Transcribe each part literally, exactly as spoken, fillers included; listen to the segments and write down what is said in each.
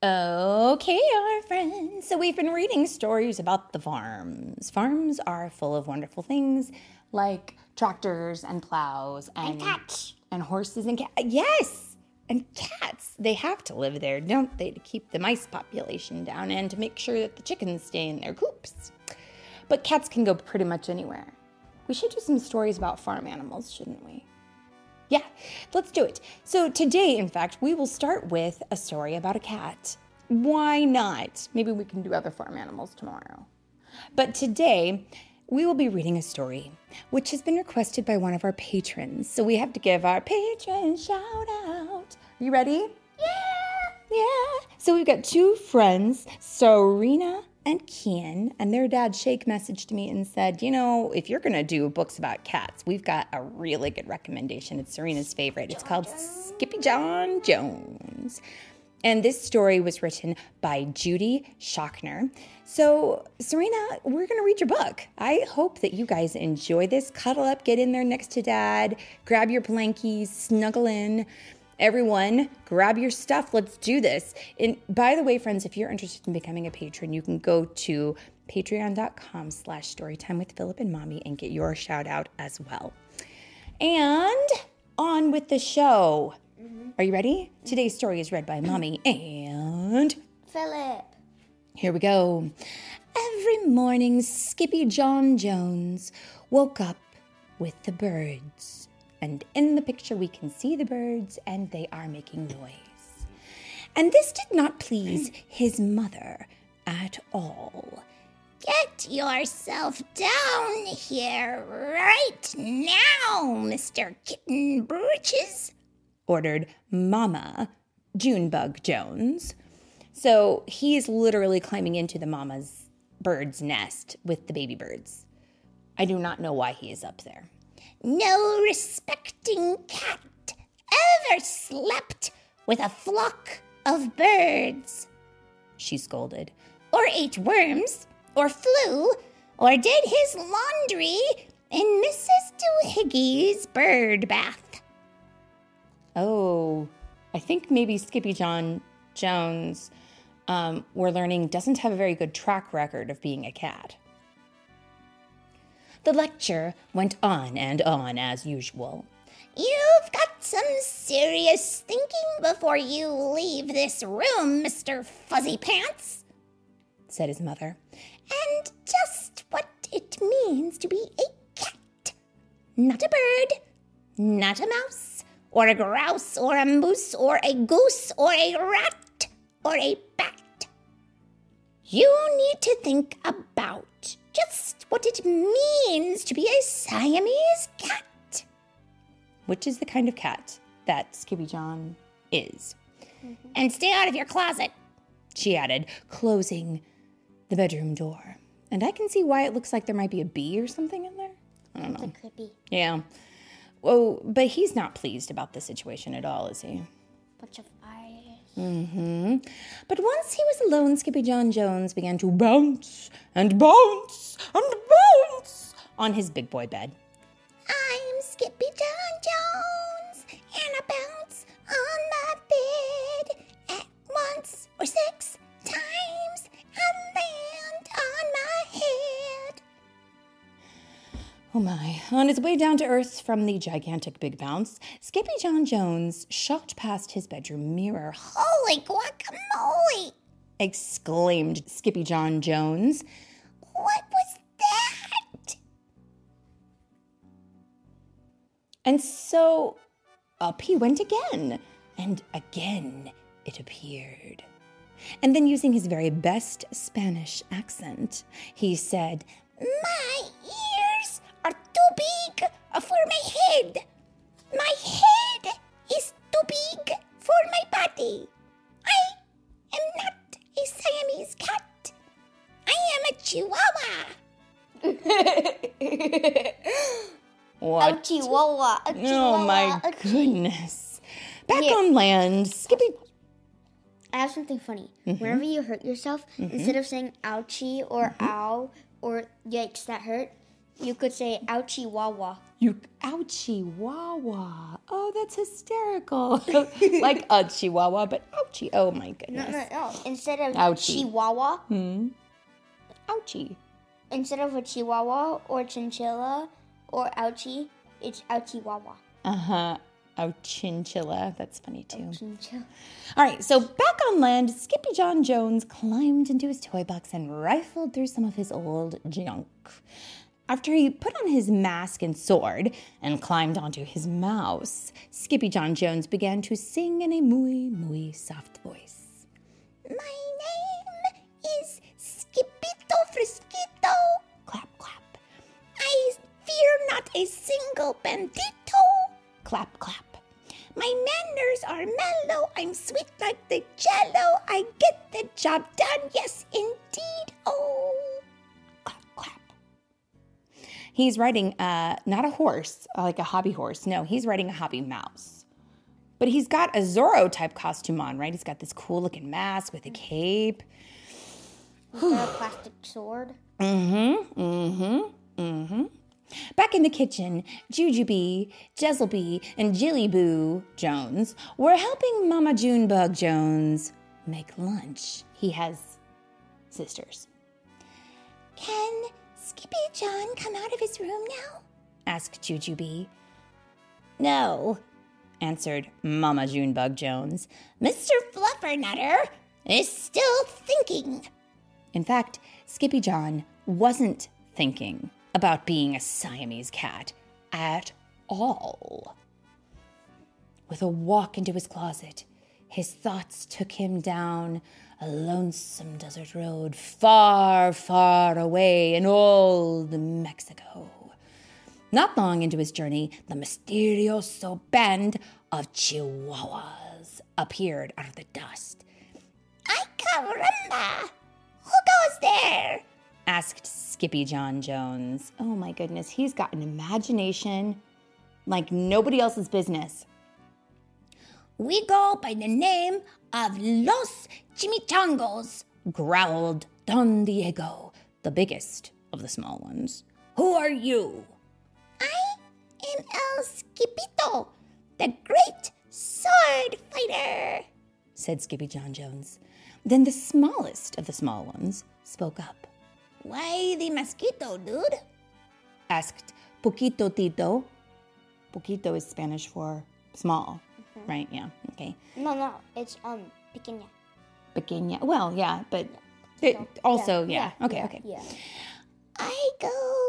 Okay, our friends. So we've been reading stories about the farms. Farms are full of wonderful things like tractors and plows and, and cats and horses and cats. Yes, and cats. They have to live there, don't they, to keep the mice population down and to make sure that the chickens stay in their coops. But cats can go pretty much anywhere. We should do some stories about farm animals, shouldn't we? Yeah, let's do it. So today, in fact, we will start with a story about a cat. Why not? Maybe we can do other farm animals tomorrow. But today, we will be reading a story which has been requested by one of our patrons. So we have to give our patron shout out. Are you ready? yeah Yeah. So we've got two friends, Serena and Kian, and their dad, Shake, messaged me and said, you know, if you're going to do books about cats, we've got a really good recommendation. It's Serena's favorite. It's called Skippy John Jones. And this story was written by Judy Schochner. So, Serena, we're going to read your book. I hope that you guys enjoy this. Cuddle up, get in there next to Dad, grab your blankies, snuggle in. Everyone, grab your stuff. Let's do this. And by the way, friends, if you're interested in becoming a patron, you can go to patreon.com slash storytime with Philip and Mommy and get your shout out as well. And on with the show. Mm-hmm. Are you ready? Today's story is read by Mommy and Philip. Here we go. Every morning, Skippy John Jones woke up with the birds. And in the picture, we can see the birds, and they are making noise. And this did not please his mother at all. Get yourself down here right now, Mister Kitten Britches, ordered Mama Junebug Jones. So he is literally climbing into the mama's bird's nest with the baby birds. I do not know why he is up there. No respecting cat ever slept with a flock of birds, she scolded, or ate worms, or flew, or did his laundry in Missus Doohiggy's bird bath. Oh, I think maybe Skippy John Jones, um, we're learning, doesn't have a very good track record of being a cat. The lecture went on and on as usual. You've got some serious thinking before you leave this room, Mister Fuzzy Pants, said his mother. And just what it means to be a cat. Not a bird, not a mouse, or a grouse, or a moose, or a goose, or a rat, or a bat. You need to think about just what it means to be a Siamese cat. Which is the kind of cat that Skippy John is. Mm-hmm. And stay out of your closet, she added, closing the bedroom door. And I can see why it looks like there might be a bee or something in there. I don't know. It could be. Yeah. Oh, but he's not pleased about the situation at all, is he? Bunch of eyes. Mm-hmm. But once he was alone, Skippy John Jones began to bounce and bounce and bounce on his big boy bed. I'm Skippy John Jones, and I bounce on my bed at once or six times and land on my head. Oh my. On his way down to earth from the gigantic big bounce, Skippy John Jones shot past his bedroom mirror. Holy guacamole! Exclaimed Skippy John Jones. What was that? And so up he went again, and again it appeared. And then using his very best Spanish accent, he said, My ears are too big for my head. My head is too big for my body. I am not a Siamese cat. I am a Chihuahua. What? A Chihuahua. A Chihuahua. Oh my a goodness. Back Yeah. on land, Skippy... I have something funny. Mm-hmm. Whenever you hurt yourself, Mm-hmm. instead of saying ouchie or Mm-hmm. ow or yikes, that hurt, You could say ouchie wawa. You ouchie wawa. Oh, that's hysterical. Like a chihuahua, but ouchie. Oh my No, goodness. no, no. Instead of Ouchie. chihuahua, Hmm. Ouchie. instead of a chihuahua or chinchilla or ouchie, it's ouchie wawa. Uh-huh. Oh, chinchilla. That's funny too. Chinchilla. All right, so back on land, Skippy John Jones climbed into his toy box and rifled through some of his old junk. After he put on his mask and sword and climbed onto his mouse, Skippy John Jones began to sing in a muy, muy soft voice. My name is Skipito Frisquito. Clap, clap, I fear not a single bandito. clap, clap. My manners are mellow. I'm sweet like the jello. I get the job done. Yes, indeed. Oh. Clap, clap. He's riding uh, not a horse, uh, like a hobby horse. No, he's riding a hobby mouse. But he's got a Zorro-type costume on, right? He's got this cool-looking mask with a cape. He's got a plastic sword. Mm-hmm, mm-hmm, mm-hmm. Back in the kitchen, Jujubee, Jezelbee, and Jillyboo Jones were helping Mama Junebug Jones make lunch. He has sisters. Can Skippy John come out of his room now? Asked Jujubee. No, answered Mama Junebug Jones. Mister Fluffernutter is still thinking. In fact, Skippy John wasn't thinking about being a Siamese cat at all. With a walk into his closet, his thoughts took him down a lonesome desert road far, far away in old Mexico. Not long into his journey, the mysterioso band of Chihuahuas appeared out of the dust. Ay caramba! Who goes there? Asked Skippy John Jones. Oh my goodness, he's got an imagination like nobody else's business. We go by the name of Los Chimichangos. Growled Don Diego, the biggest of the small ones. Who are you? I am El Skipito, the great sword fighter, Said Skippy John Jones. Then the smallest of the small ones spoke up. Why the mosquito, dude? Asked Poquito Tito. Poquito is Spanish for small, mm-hmm. right? Yeah, okay. No, no, it's um pequeña. Pequeña. Well, yeah, but it also, yeah. yeah. Okay, yeah, okay. Yeah. I go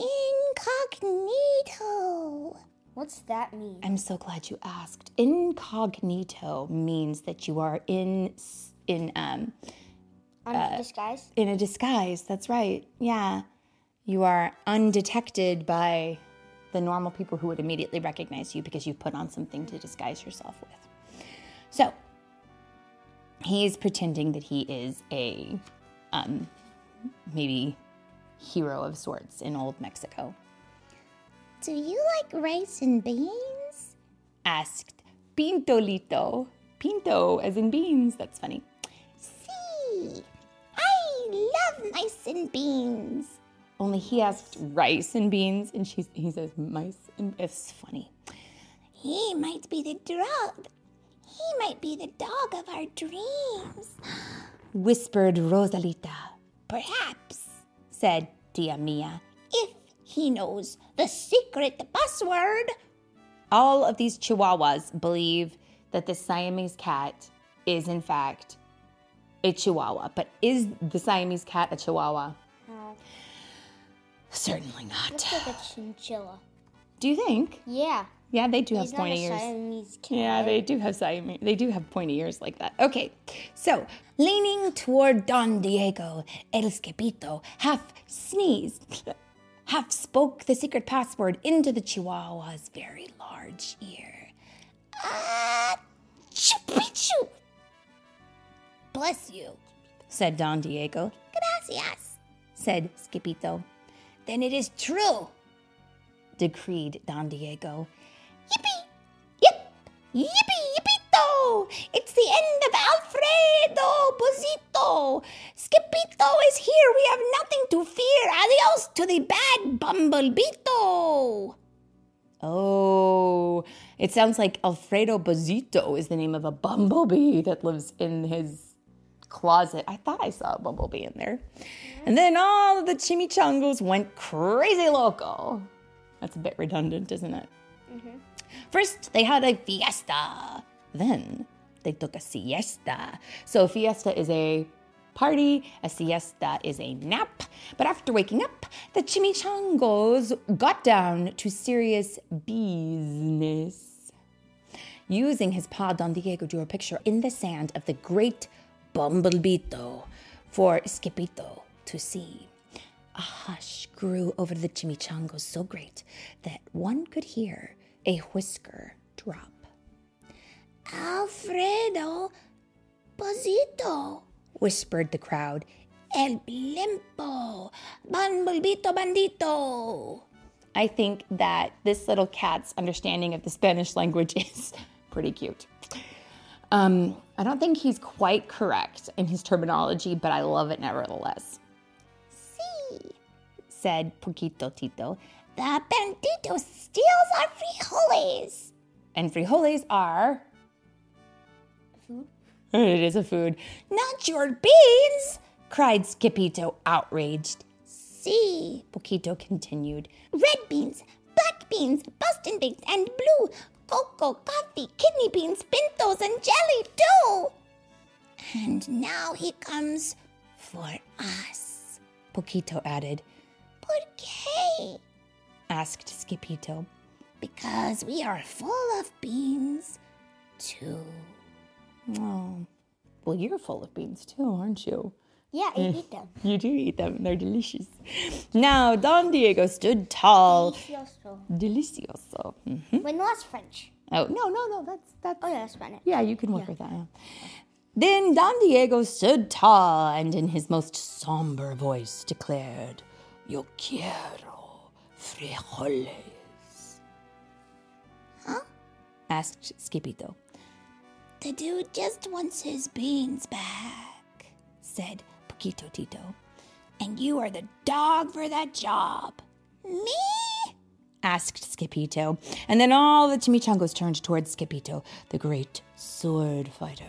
incognito. What's that mean? I'm so glad you asked. Incognito means that you are in in um Under disguise? in a disguise. That's right. Yeah. You are undetected by the normal people who would immediately recognize you because you've put on something to disguise yourself with. So, he's pretending that he is a um maybe hero of sorts in old Mexico. Do you like rice and beans? Asked Pintolito. Pinto as in beans. That's funny. See, I love mice and beans. Only he asked rice and beans, and she, he says mice, and it's funny. He might be the dog. He might be the dog of our dreams. Whispered Rosalita. Perhaps, Said Tia Mia. if he knows the secret password. All of these Chihuahuas believe that the Siamese cat is, in fact, a Chihuahua. But is the Siamese cat a Chihuahua? No. Certainly not. Looks like a chinchilla. Do you think? Yeah. Yeah, they do have He's not pointy a ears. Siamese cat. Yeah, they do have Siamese. They do have pointy ears like that. Okay, so leaning toward Don Diego, El Skipito half sneezed, half spoke the secret password into the Chihuahua's very large ear. Ah, chupichu. Bless you, said Don Diego. Gracias. Said Skipito. Then it is true, decreed Don Diego. Yippee! Yip! Yippee! Yippito! It's the end of Alfredo Skipito. Skipito is here. We have nothing to fear. Adios to the bad Bumblebito. Oh, it sounds like Alfredo Bozito is the name of a bumblebee that lives in his closet. I thought I saw a bumblebee in there. And then all of the chimichangos went crazy loco. That's a bit redundant, isn't it? Mm-hmm. First, they had a fiesta. Then they took a siesta. So fiesta is a party, a siesta is a nap. But after waking up, the chimichangos got down to serious business. Using his paw, Don Diego drew a picture in the sand of the great Bumblebito for Skipito to see. A hush grew over the chimichangos so great that one could hear a whisker drop. Alfredo Bozito, whispered the crowd. El Blimpo, Bumblebito Bandito. I think that this little cat's understanding of the Spanish language is pretty cute. Um, I don't think he's quite correct in his terminology, but I love it nevertheless. Sí, said Poquito Tito. The bandito steals our frijoles. And frijoles are... Food? It is a food. Not your beans, cried Skipito, outraged. Sí, Poquito continued. Red beans, black beans, Boston beans, and blue. Cocoa, coffee, kidney beans, pintos, and jelly too. And now he comes for us, Poquito added. ¿Por qué? asked Skipito. Because we are full of beans too. Oh, well, you're full of beans too, aren't you? Yeah, I eat them. You do eat them. They're delicious. Now, Don Diego stood tall. Delicioso. Delicioso. Mm-hmm. Wait, no, that's French. Oh, no, no, no. That's, that's. Oh, yeah, that's Spanish. Yeah, you can work with that. Yeah. Then Don Diego stood tall and in his most somber voice declared, Yo quiero frijoles. Huh? asked Skipito. The dude just wants his beans back, said Poquito Tito. And you are the dog for that job. Me? asked Skipito. And then all the chimichangos turned towards Skipito, the great sword fighter.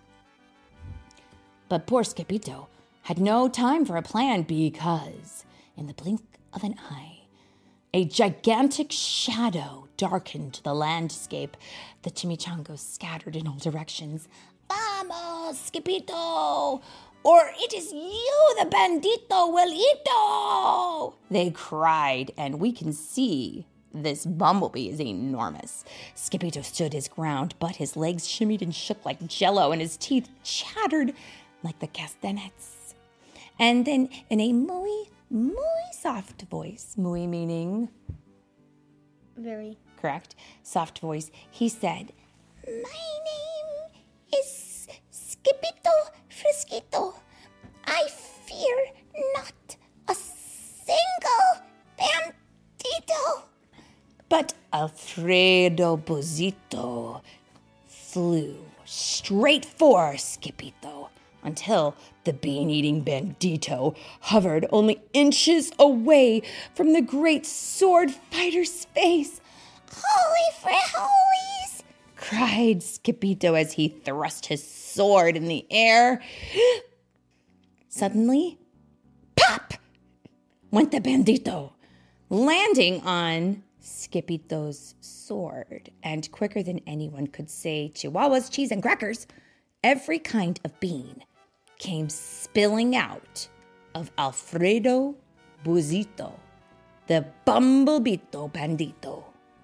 But poor Skipito had no time for a plan because, in the blink of an eye, a gigantic shadow darkened the landscape. The chimichangos scattered in all directions. Vamos, Skipito! Or it is you, the bandito Willito! They cried, and we can see this bumblebee is enormous. Skipito stood his ground, but his legs shimmied and shook like jello, and his teeth chattered like the castanets. And then, in a muy, muy soft voice, muy meaning... Very. Correct. Soft voice, he said, My name is Skipito Frisquito. I fear not a single bandito. But Alfredo Bozito flew straight for Skipito until the bean-eating bandito hovered only inches away from the great sword fighter's face. Holy frijoles! cried Skipito as he thrust his sword in the air. Suddenly, pop! went the bandito, landing on Skipito's sword. And quicker than anyone could say chihuahuas, cheese, and crackers, every kind of bean came spilling out of Alfredo Bozito, the Bumblebito Bandito.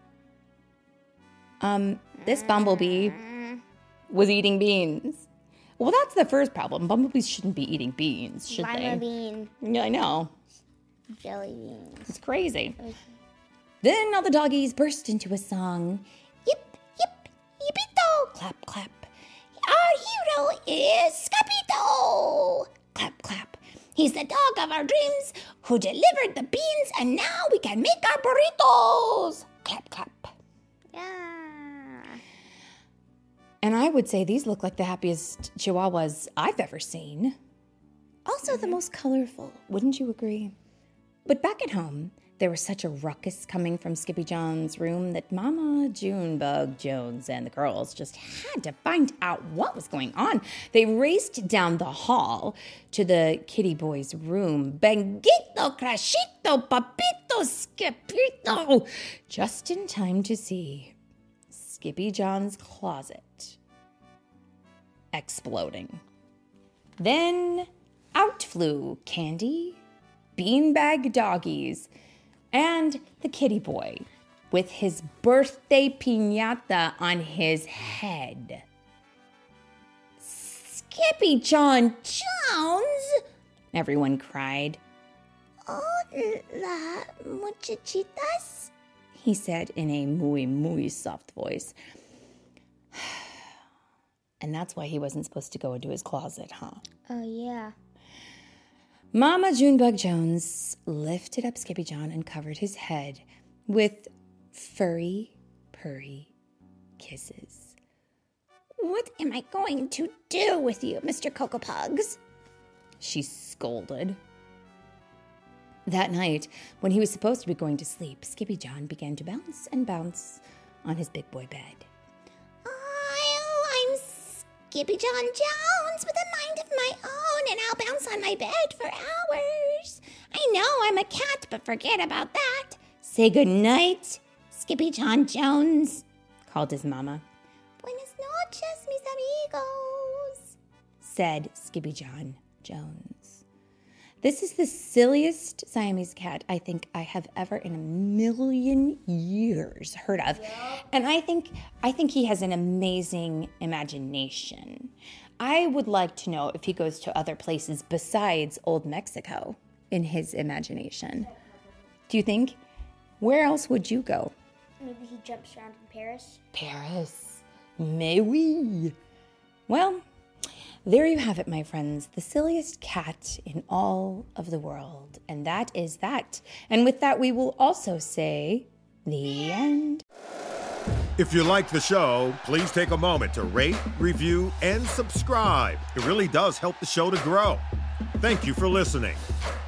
Um, this bumblebee was eating beans. Well, that's the first problem. Bumblebees shouldn't be eating beans, should Lima they? bean, Yeah, I know. jelly beans. It's crazy. Then all the doggies burst into a song. Yip, yip, yippito! Clap, clap. Our hero is Skipito! Clap, clap. He's the dog of our dreams who delivered the beans, and now we can make our burritos! Clap, clap. Yeah. And I would say these look like the happiest chihuahuas I've ever seen. Also the most colorful, wouldn't you agree? But back at home, there was such a ruckus coming from Skippy John's room that Mama Junebug Jones and the girls just had to find out what was going on. They raced down the hall to the kitty boy's room. Benguito, Crashito, Papito, Skipito! Just in time to see Skippy John's closet exploding. Then out flew Candy, beanbag doggies, and the kitty boy with his birthday piñata on his head. Skippy John Jones! Everyone cried. Hola, muchachitas, he said in a muy, muy soft voice. And that's why he wasn't supposed to go into his closet, huh? Oh, yeah. Mama Junebug Jones lifted up Skippy John and covered his head with furry, purry kisses. What am I going to do with you, Mister Cocoa Pugs? She scolded. That night, when he was supposed to be going to sleep, Skippy John began to bounce and bounce on his big boy bed. Oh, I'm Skippy John Jones with a mind of my own, and I'll bounce on my bed for hours. I know I'm a cat, but forget about that. Say good night, Skippy John Jones, called his mama. Buenas noches, mis amigos, said Skippy John Jones. This is the silliest Siamese cat I think I have ever in a million years heard of. Yeah. And I think I think he has an amazing imagination. I would like to know if he goes to other places besides Old Mexico in his imagination. Do you think? Where else would you go? Maybe he jumps around in Paris. Paris. Mais oui. Well, there you have it, my friends, the silliest cat in all of the world. And that is that. And with that, we will also say the end. If you like the show, please take a moment to rate, review, and subscribe. It really does help the show to grow. Thank you for listening.